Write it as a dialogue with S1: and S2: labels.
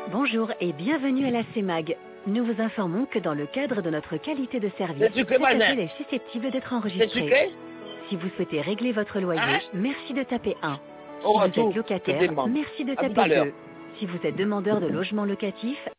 S1: Bonjour et bienvenue à la CEMAG. Nous vous informons que dans le cadre de notre qualité de service,
S2: C'est sucré,
S1: cet
S2: Manet.
S1: appel est susceptible d'être
S2: C'est
S1: enregistré.
S2: sucré?
S1: Si vous souhaitez régler votre loyer,
S2: Hein?
S1: merci de taper 1.
S2: Au
S1: Si vous
S2: retour,
S1: êtes
S2: je te
S1: locataire,
S2: demande.
S1: merci de
S2: À tout
S1: taper
S2: à l'heure.
S1: 2. Si vous êtes demandeur de logement locatif,